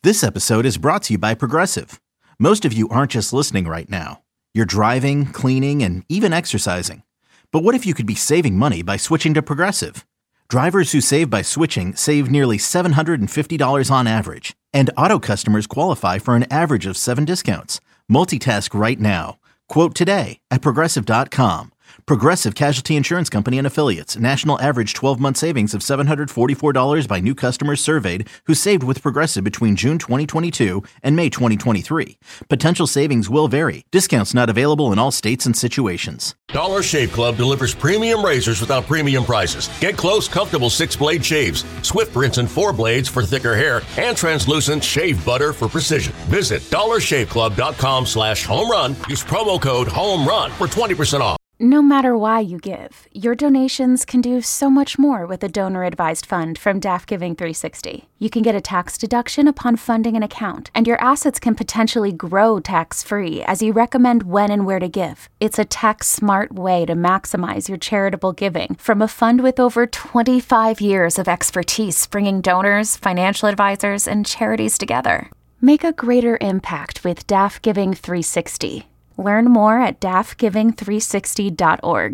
This episode is brought to you by Progressive. Most of you aren't just listening right now. You're driving, cleaning, and even exercising. But what if you could be saving money by switching to Progressive? Drivers who save by switching save nearly $750 on average. And auto customers qualify for an average of 7 discounts. Multitask right now. Quote today at Progressive.com. Progressive Casualty Insurance Company and Affiliates. National average 12-month savings of $744 by new customers surveyed who saved with Progressive between June 2022 and May 2023. Potential savings will vary. Discounts not available in all states and situations. Dollar Shave Club delivers premium razors without premium prices. Get close, comfortable 6-blade shaves, swift rinse and 4 blades for thicker hair, and translucent shave butter for precision. Visit dollarshaveclub.com/home run. Use promo code HOMERUN for 20% off. No matter why you give, your donations can do so much more with a donor-advised fund from DAF Giving 360. You can get a tax deduction upon funding an account, and your assets can potentially grow tax-free as you recommend when and where to give. It's a tax-smart way to maximize your charitable giving from a fund with over 25 years of expertise bringing donors, financial advisors, and charities together. Make a greater impact with DAF Giving 360. Learn more at dafgiving360.org.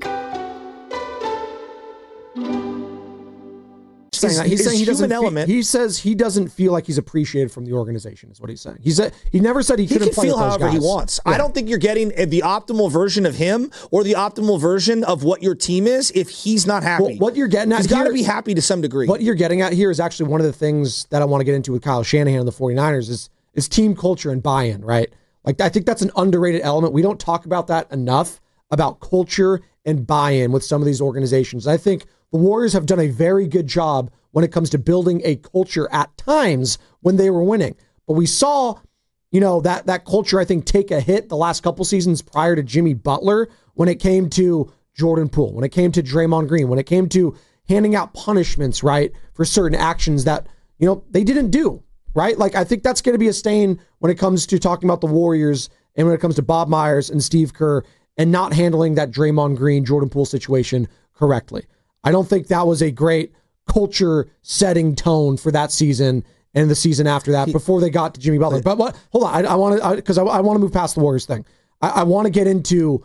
He's saying he doesn't. He says he doesn't feel like he's appreciated from the organization. Is what he's saying. He never said he couldn't play with those guys. He can feel however he wants. Yeah. I don't think you're getting the optimal version of him or the optimal version of what your team is if he's not happy. Well, what you're getting at, he's got to be happy to some degree. What you're getting at here is actually one of the things that I want to get into with Kyle Shanahan and the 49ers is team culture and buy-in, right? Like, I think that's an underrated element. We don't talk about that enough, about culture and buy-in with some of these organizations. I think the Warriors have done a very good job when it comes to building a culture at times when they were winning. But we saw, that culture, I think, take a hit the last couple seasons prior to Jimmy Butler when it came to Jordan Poole, when it came to Draymond Green, when it came to handing out punishments, right, for certain actions that, they didn't do. Right? Like, I think that's going to be a stain when it comes to talking about the Warriors and when it comes to Bob Myers and Steve Kerr and not handling that Draymond Green, Jordan Poole situation correctly. I don't think that was a great culture setting tone for that season and the season after that before they got to Jimmy Butler. But hold on. I want to move past the Warriors thing. I want to get into,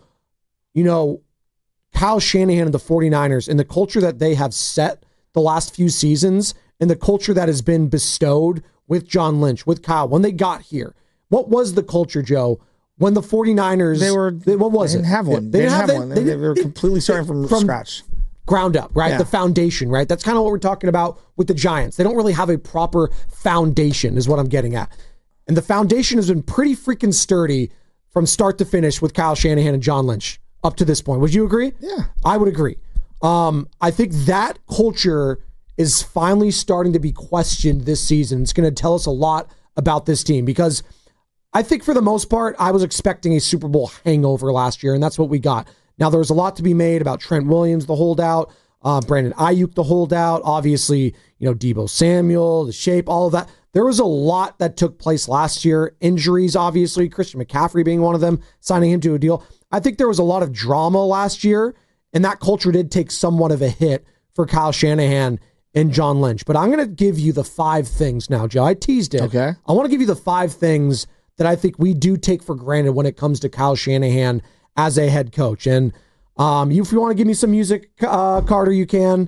Kyle Shanahan and the 49ers and the culture that they have set the last few seasons and the culture that has been bestowed with John Lynch, with Kyle, when they got here. What was the culture, Joe, when the 49ers... They didn't have one. They didn't have one. They were completely starting from scratch. Ground up, right? Yeah. The foundation, right? That's kind of what we're talking about with the Giants. They don't really have a proper foundation, is what I'm getting at. And the foundation has been pretty freaking sturdy from start to finish with Kyle Shanahan and John Lynch up to this point. Would you agree? Yeah. I would agree. I think that culture is finally starting to be questioned this season. It's going to tell us a lot about this team because I think for the most part, I was expecting a Super Bowl hangover last year, and that's what we got. Now, there's a lot to be made about Trent Williams, the holdout, Brandon Ayuk, the holdout, obviously, Deebo Samuel, the shape, all of that. There was a lot that took place last year. Injuries, obviously, Christian McCaffrey being one of them, signing him to a deal. I think there was a lot of drama last year, and that culture did take somewhat of a hit for Kyle Shanahan and John Lynch. But I'm going to give you the 5 things now, Joe. I teased it. Okay. I want to give you the 5 things that I think we do take for granted when it comes to Kyle Shanahan as a head coach. And if you want to give me some music, Carter, you can.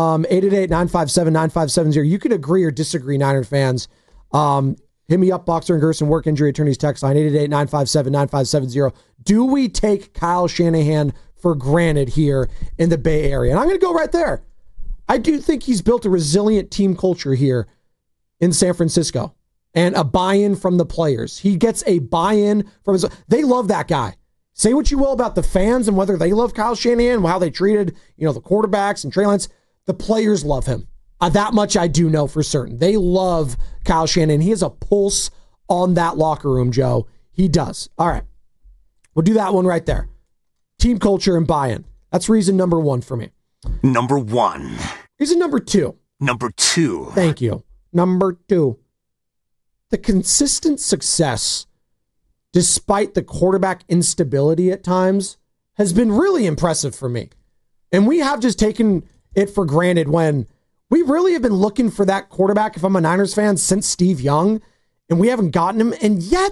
888-957-9570. You can agree or disagree, Niner fans. Hit me up, Boxer and Gerson, Work Injury Attorneys text line, 888-957-9570. Do we take Kyle Shanahan for granted here in the Bay Area? And I'm going to go right there. I do think he's built a resilient team culture here in San Francisco and a buy-in from the players. He gets a buy-in from his... They love that guy. Say what you will about the fans and whether they love Kyle Shanahan, how they treated, the quarterbacks and Trey Lance. The players love him. That much I do know for certain. They love Kyle Shanahan. He has a pulse on that locker room, Joe. He does. All right. We'll do that one right there. Team culture and buy-in. That's reason number 1 for me. Number 1. Reason number 2. Number 2. Thank you. Number 2. The consistent success, despite the quarterback instability at times, has been really impressive for me. And we have just taken it for granted when we really have been looking for that quarterback, if I'm a Niners fan, since Steve Young. and we haven't gotten him. And yet,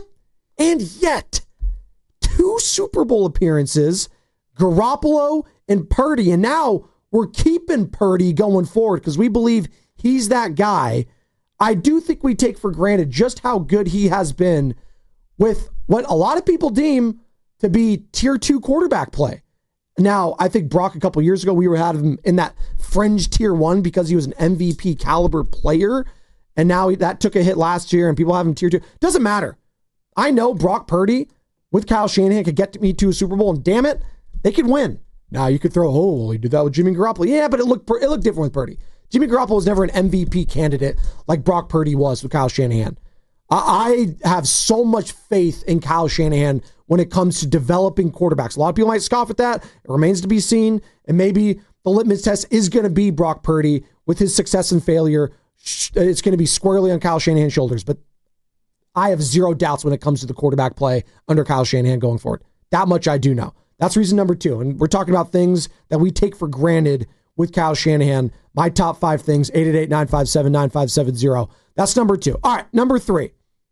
2 Super Bowl appearances, Garoppolo and Purdy. And now we're keeping Purdy going forward because we believe he's that guy. I do think we take for granted just how good he has been with what a lot of people deem to be tier 2 quarterback play. Now, I think Brock a couple years ago, we had him in that fringe tier 1 because he was an MVP caliber player. And now that took a hit last year and people have him tier 2. Doesn't matter. I know Brock Purdy with Kyle Shanahan could get me to a Super Bowl, and damn it, they could win. Now you could throw, well, he did that with Jimmy Garoppolo. Yeah, but it looked different with Purdy. Jimmy Garoppolo was never an MVP candidate like Brock Purdy was with Kyle Shanahan. I have so much faith in Kyle Shanahan when it comes to developing quarterbacks. A lot of people might scoff at that. It remains to be seen. And maybe the litmus test is going to be Brock Purdy with his success and failure. It's going to be squarely on Kyle Shanahan's shoulders. But I have zero doubts when it comes to the quarterback play under Kyle Shanahan going forward. That much I do know. That's reason number 2. And we're talking about things that we take for granted with Kyle Shanahan. My top 5 things, 888-957-9570. That's number 2. All right, number 3.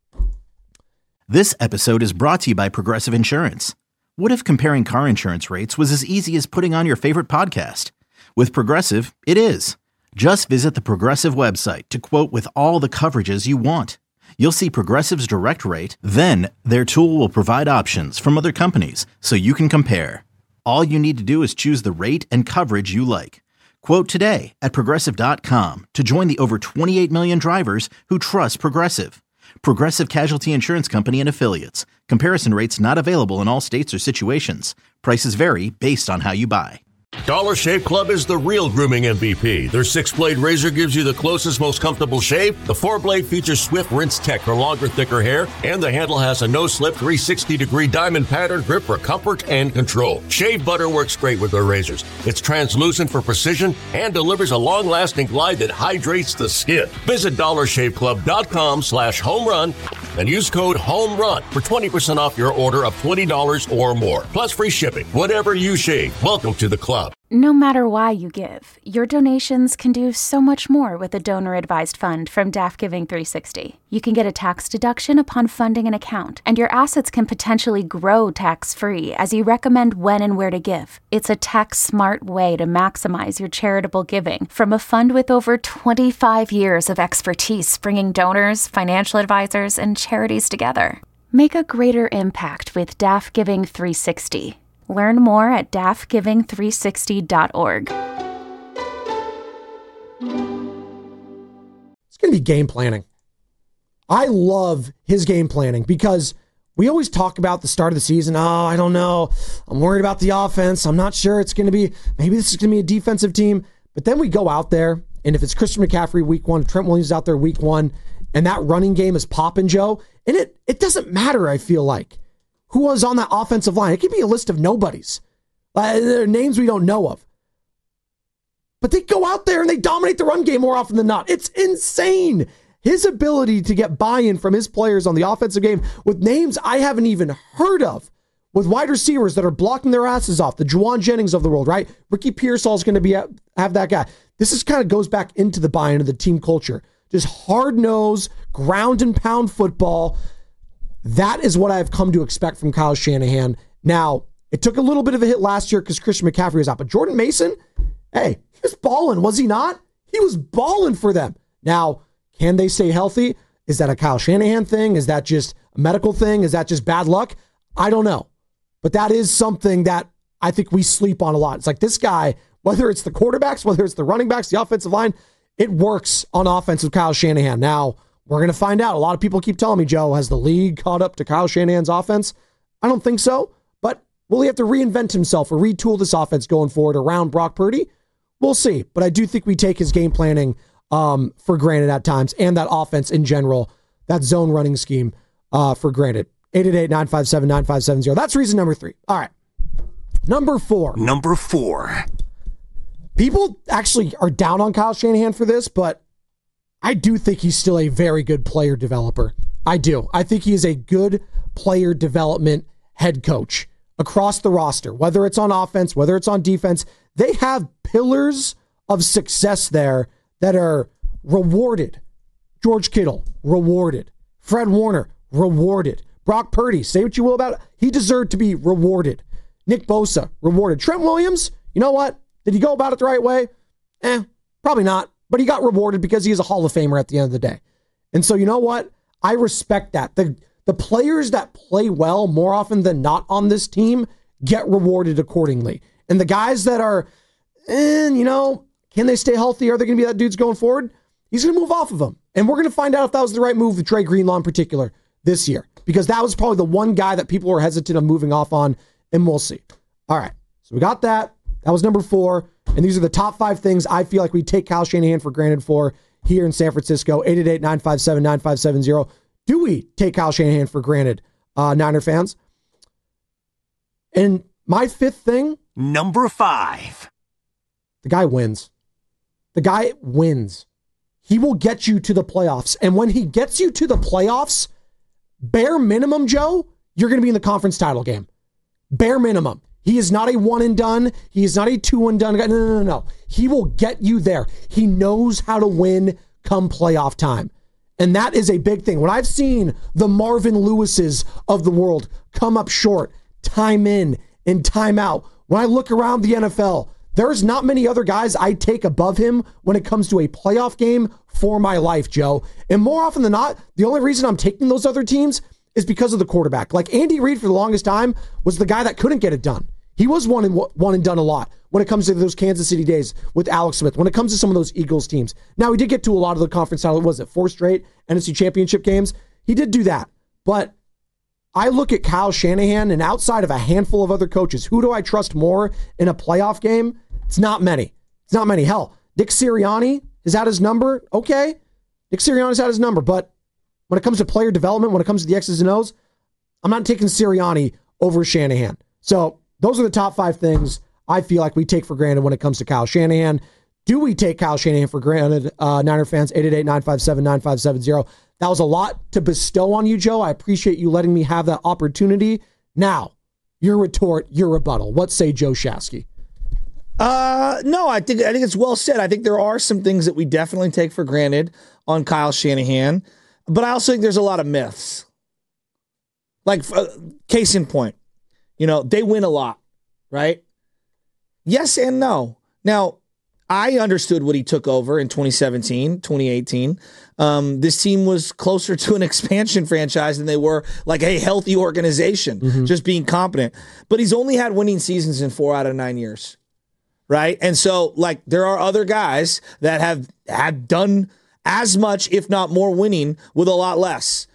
This episode is brought to you by Progressive Insurance. What if comparing car insurance rates was as easy as putting on your favorite podcast? With Progressive, it is. Just visit the Progressive website to quote with all the coverages you want. You'll see Progressive's direct rate, then their tool will provide options from other companies so you can compare. All you need to do is choose the rate and coverage you like. Quote today at Progressive.com to join the over 28 million drivers who trust Progressive. Progressive Casualty Insurance Company and Affiliates. Comparison rates not available in all states or situations. Prices vary based on how you buy. Dollar Shave Club is the real grooming MVP. Their 6-blade razor gives you the closest, most comfortable shave. The 4-blade features swift rinse tech for longer, thicker hair. And the handle has a no-slip 360-degree diamond pattern grip for comfort and control. Shave butter works great with their razors. It's translucent for precision and delivers a long-lasting glide that hydrates the skin. Visit DollarShaveClub.com/homerun and use code HOMERUN for 20% off your order of $20 or more. Plus free shipping. Whatever you shave, welcome to the club. No matter why you give, your donations can do so much more with a donor-advised fund from DAF Giving 360. You can get a tax deduction upon funding an account, and your assets can potentially grow tax-free as you recommend when and where to give. It's a tax-smart way to maximize your charitable giving from a fund with over 25 years of expertise bringing donors, financial advisors, and charities together. Make a greater impact with DAF Giving 360. Learn more at dafgiving360.org. It's going to be game planning. I love his game planning because we always talk about the start of the season. Oh, I don't know. I'm worried about the offense. I'm not sure it's going to be, maybe this is going to be a defensive team. But then we go out there, and if it's Christian McCaffrey week 1, Trent Williams is out there week 1, and that running game is popping, Joe, and it doesn't matter, I feel like, who was on that offensive line. It could be a list of nobodies. There are names we don't know of. But they go out there and they dominate the run game more often than not. It's insane. His ability to get buy-in from his players on the offensive game with names I haven't even heard of, with wide receivers that are blocking their asses off, the Juwan Jennings of the world, right? Ricky Pearsall is going to have that guy. This is kind of goes back into the buy-in of the team culture. Just hard-nosed, ground and pound football. That is what I've come to expect from Kyle Shanahan. Now, it took a little bit of a hit last year because Christian McCaffrey was out, but Jordan Mason, hey, he was balling, was he not? He was balling for them. Now, can they stay healthy? Is that a Kyle Shanahan thing? Is that just a medical thing? Is that just bad luck? I don't know. But that is something that I think we sleep on a lot. It's like this guy, whether it's the quarterbacks, whether it's the running backs, the offensive line, it works on offense with Kyle Shanahan. Now, we're going to find out. A lot of people keep telling me, Joe, has the league caught up to Kyle Shanahan's offense? I don't think so, but will he have to reinvent himself or retool this offense going forward around Brock Purdy? We'll see, but I do think we take his game planning for granted at times, and that offense in general, that zone running scheme for granted. 888-957-9570. That's reason number 3. All right. Number 4. People actually are down on Kyle Shanahan for this, but I do think he's still a very good player developer. I do. I think he is a good player development head coach across the roster, whether it's on offense, whether it's on defense. They have pillars of success there that are rewarded. George Kittle, rewarded. Fred Warner, rewarded. Brock Purdy, say what you will about it. He deserved to be rewarded. Nick Bosa, rewarded. Trent Williams, you know what? Did he go about it the right way? Probably not. But he got rewarded because he is a Hall of Famer at the end of the day. And so you know what? I respect that. The players that play well more often than not on this team get rewarded accordingly. And the guys that are, can they stay healthy? Are they going to be that dudes going forward? He's going to move off of them. And we're going to find out if that was the right move with Dre Greenlaw in particular this year. Because that was probably the one guy that people were hesitant of moving off on, and we'll see. All right, so we got that. That was number 4. And these are the top 5 things I feel like we take Kyle Shanahan for granted for here in San Francisco. 888-957-9570. Do we take Kyle Shanahan for granted, Niner fans? And my 5th thing. Number 5. The guy wins. The guy wins. He will get you to the playoffs. And when he gets you to the playoffs, bare minimum, Joe, you're going to be in the conference title game. Bare minimum. He is not a one and done. He is not a 2 and done guy. No. He will get you there. He knows how to win come playoff time. And that is a big thing. When I've seen the Marvin Lewises of the world come up short, time in and time out, when I look around the NFL, there's not many other guys I take above him when it comes to a playoff game for my life, Joe. And more often than not, the only reason I'm taking those other teams is because of the quarterback. Like Andy Reid for the longest time was the guy that couldn't get it done. He was one and done a lot when it comes to those Kansas City days with Alex Smith, when it comes to some of those Eagles teams. Now, he did get to a lot of the conference title. Was it 4 straight NFC championship games? He did do that. But I look at Kyle Shanahan, and outside of a handful of other coaches, who do I trust more in a playoff game? It's not many. Hell, Nick Sirianni has had his number. Okay. Nick Sirianni's had his number. But when it comes to player development, when it comes to the X's and O's, I'm not taking Sirianni over Shanahan. So those are the top 5 things I feel like we take for granted when it comes to Kyle Shanahan. Do we take Kyle Shanahan for granted? Niner fans, 888-957-9570. That was a lot to bestow on you, Joe. I appreciate you letting me have that opportunity. Now, your retort, your rebuttal. What say Joe Shasky? No, I think it's well said. I think there are some things that we definitely take for granted on Kyle Shanahan, but I also think there's a lot of myths. Like, case in point, they win a lot, right? Yes and no. Now, I understood what he took over in 2017, 2018. This team was closer to an expansion franchise than they were like a healthy organization, just being competent. But he's only had winning seasons in 4 out of 9 years. Right. And so, like, there are other guys that have done as much, if not more, winning with a lot less,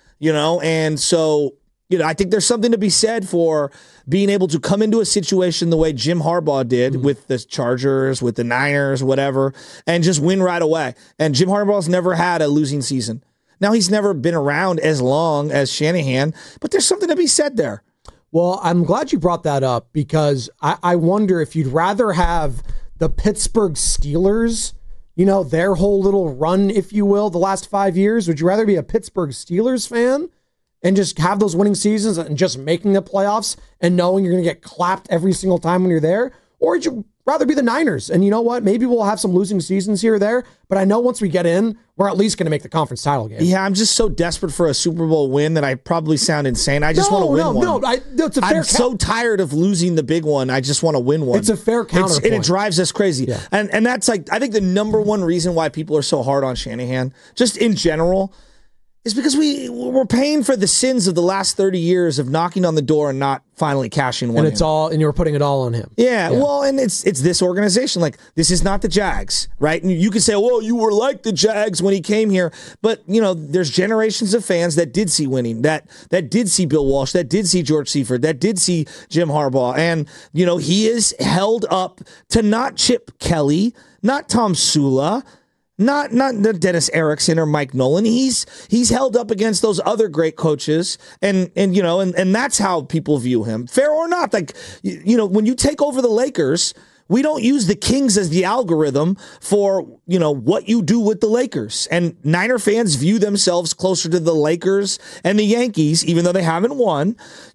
and so, I think there's something to be said for being able to come into a situation the way Jim Harbaugh did with the Chargers, with the Niners, whatever, and just win right away. And Jim Harbaugh's never had a losing season. Now, he's never been around as long as Shanahan, but there's something to be said there. Well, I'm glad you brought that up because I wonder if you'd rather have the Pittsburgh Steelers, their whole little run, if you will, the last 5 years. Would you rather be a Pittsburgh Steelers fan and just have those winning seasons and just making the playoffs and knowing you're going to get clapped every single time when you're there? Or would you rather be the Niners? And you know what? Maybe we'll have some losing seasons here or there, but I know once we get in, we're at least going to make the conference title game. Yeah, I'm just so desperate for a Super Bowl win that I probably sound insane. I just want to win one. No, it's a fair so tired of losing the big one. I just want to win one. It's a fair counterpoint. And it drives us crazy. Yeah. And that's I think the number one reason why people are so hard on Shanahan, just in general, is because we're paying for the sins of the last 30 years of knocking on the door and not finally cashing one. And you're putting it all on him. Yeah. Well, and it's this organization. Like, this is not the Jags, right? And you can say, well, you were like the Jags when he came here. But, there's generations of fans that did see winning, that did see Bill Walsh, that did see George Seifert, that did see Jim Harbaugh. And, he is held up to not Chip Kelly, not Tom Sula, Not Dennis Erickson or Mike Nolan. He's held up against those other great coaches, and that's how people view him, fair or not. Like, when you take over the Lakers, we don't use the Kings as the algorithm for what you do with the Lakers. And Niner fans view themselves closer to the Lakers and the Yankees, even though they haven't won,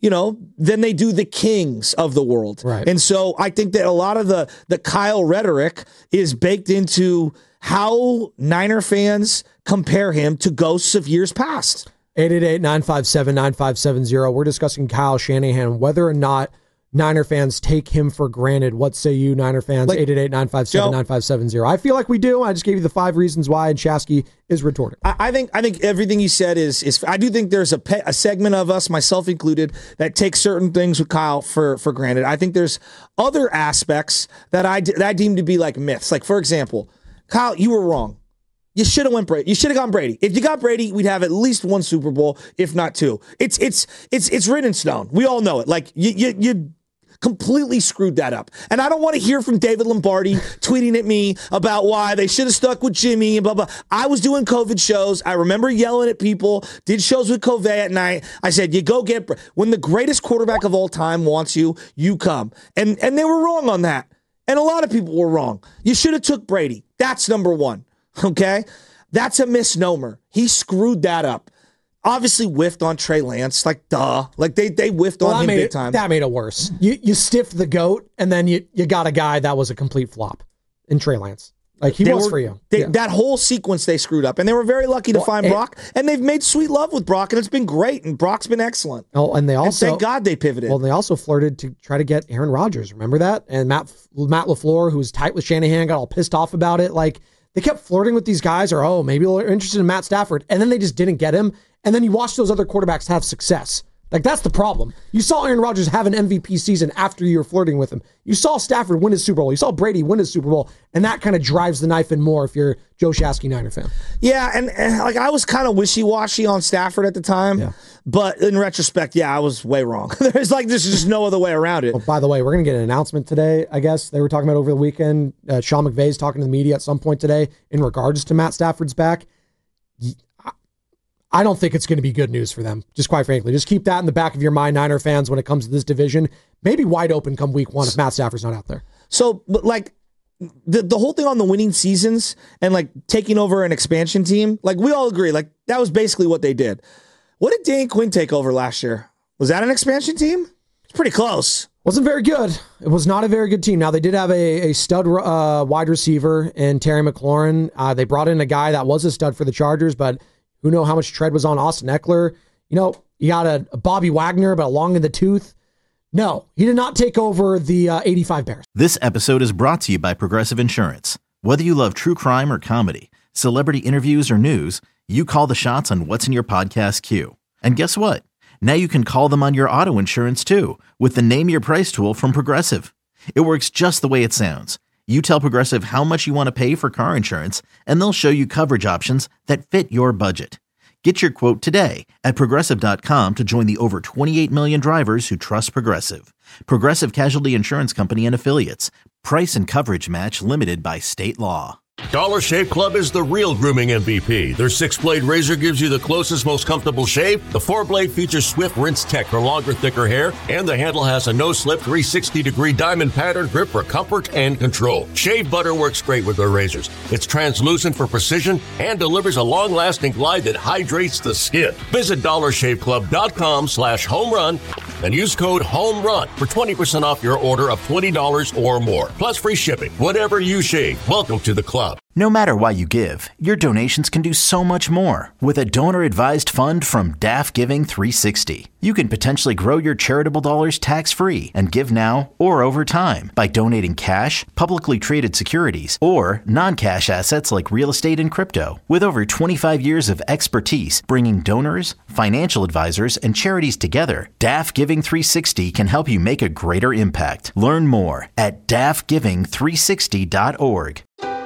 than they do the Kings of the world. Right. And so I think that a lot of the Kyle rhetoric is baked into how Niner fans compare him to ghosts of years past. 888-957-9570. We're discussing Kyle Shanahan, whether or not Niner fans take him for granted. What say you, Niner fans? 888-957-9570. I feel like we do. I just gave you the 5 reasons why, and Shasky is retorting. I think everything you said is I do think there's a segment of us, myself included, that takes certain things with Kyle for granted. I think there's other aspects that I deem to be like myths. Like, for example, Kyle, you were wrong. You should have went Brady. You should have gone Brady. If you got Brady, we'd have at least 1 Super Bowl, if not 2. It's written in stone. We all know it. Like you completely screwed that up. And I don't want to hear from David Lombardi tweeting at me about why they should have stuck with Jimmy and blah, blah. I was doing COVID shows. I remember yelling at people, did shows with Covey at night. I said, you go get, when the greatest quarterback of all time wants you, you come. And they were wrong on that. And a lot of people were wrong. You should have took Brady. That's number 1. Okay? That's a misnomer. He screwed that up. Obviously whiffed on Trey Lance, like duh. Like they whiffed on him big time. That made it worse. You stiffed the GOAT, and then you got a guy that was a complete flop in Trey Lance. Like he was for you. That whole sequence they screwed up, and they were very lucky to find Brock, and they've made sweet love with Brock, and it's been great, and Brock's been excellent. Oh, and they also thank God they pivoted. Well, they also flirted to try to get Aaron Rodgers. Remember that? And Matt LaFleur, who was tight with Shanahan, got all pissed off about it. Like they kept flirting with these guys, or maybe they're interested in Matt Stafford, and then they just didn't get him. And then you watch those other quarterbacks have success. Like, that's the problem. You saw Aaron Rodgers have an MVP season after you were flirting with him. You saw Stafford win his Super Bowl. You saw Brady win his Super Bowl. And that kind of drives the knife in more if you're Joe Shasky Niner fan. Yeah, and like I was kind of wishy-washy on Stafford at the time. Yeah. But in retrospect, yeah, I was way wrong. There's just no other way around it. Well, by the way, we're going to get an announcement today, I guess. They were talking about over the weekend. Sean McVay's talking to the media at some point today in regards to Matt Stafford's back. I don't think it's going to be good news for them, just quite frankly. Just keep that in the back of your mind, Niner fans, when it comes to this division. Maybe wide open come week 1 if Matt Stafford's not out there. So, like, the whole thing on the winning seasons and, like, taking over an expansion team, like, we all agree, like, that was basically what they did. What did Dan Quinn take over last year? Was that an expansion team? It's pretty close. Wasn't very good. It was not a very good team. Now, they did have a stud wide receiver in Terry McLaurin. They brought in a guy that was a stud for the Chargers, but who knows how much tread was on Austin Eckler. You got a Bobby Wagner, but long in the tooth. No, he did not take over the 85 Bears. This episode is brought to you by Progressive Insurance. Whether you love true crime or comedy, celebrity interviews or news, you call the shots on what's in your podcast queue. And guess what? Now you can call them on your auto insurance too with the Name Your Price tool from Progressive. It works just the way it sounds. You tell Progressive how much you want to pay for car insurance, and they'll show you coverage options that fit your budget. Get your quote today at Progressive.com to join the over 28 million drivers who trust Progressive. Progressive Casualty Insurance Company and Affiliates. Price and coverage match limited by state law. Dollar Shave Club is the real grooming MVP. Their 6-blade razor gives you the closest, most comfortable shave. The 4-blade features Swift Rinse Tech for longer, thicker hair. And the handle has a no-slip 360-degree diamond pattern grip for comfort and control. Shave butter works great with their razors. It's translucent for precision and delivers a long-lasting glide that hydrates the skin. Visit DollarShaveClub.com/homerun and use code HOMERUN for 20% off your order of $20 or more. Plus free shipping. Whatever you shave, welcome to the club. No matter why you give, your donations can do so much more with a donor-advised fund from DAF Giving 360. You can potentially grow your charitable dollars tax-free and give now or over time by donating cash, publicly traded securities, or non-cash assets like real estate and crypto. With over 25 years of expertise bringing donors, financial advisors, and charities together, DAF Giving 360 can help you make a greater impact. Learn more at dafgiving360.org.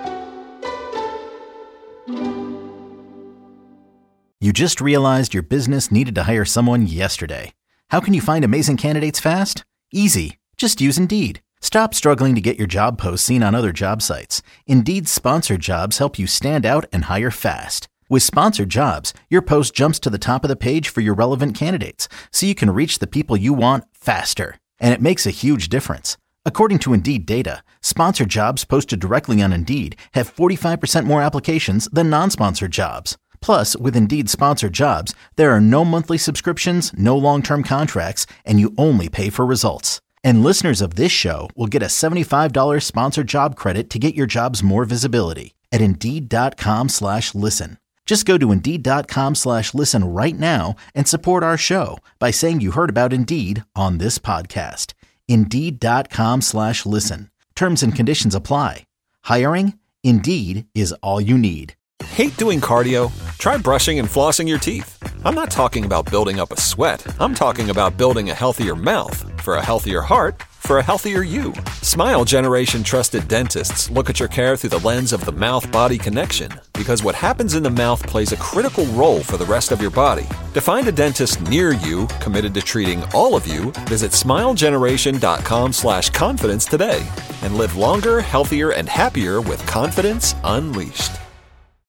You just realized your business needed to hire someone yesterday. How can you find amazing candidates fast? Easy. Just use Indeed. Stop struggling to get your job posts seen on other job sites. Indeed's sponsored jobs help you stand out and hire fast. With sponsored jobs, your post jumps to the top of the page for your relevant candidates, so you can reach the people you want faster. And it makes a huge difference. According to Indeed data, sponsored jobs posted directly on Indeed have 45% more applications than non-sponsored jobs. Plus, with Indeed sponsored jobs, there are no monthly subscriptions, no long-term contracts, and you only pay for results. And listeners of this show will get a $75 sponsored job credit to get your jobs more visibility at Indeed.com/listen. Just go to Indeed.com/listen right now and support our show by saying you heard about Indeed on this podcast. Indeed.com/listen. Terms and conditions apply. Hiring? Indeed is all you need. Hate doing cardio? Try brushing and flossing your teeth. I'm not talking about building up a sweat. I'm talking about building a healthier mouth. For a healthier heart, for a healthier you. Smile Generation trusted dentists look at your care through the lens of the mouth-body connection, because what happens in the mouth plays a critical role for the rest of your body. To find a dentist near you committed to treating all of you, visit smilegeneration.com/confidence today and live longer, healthier, and happier with confidence unleashed.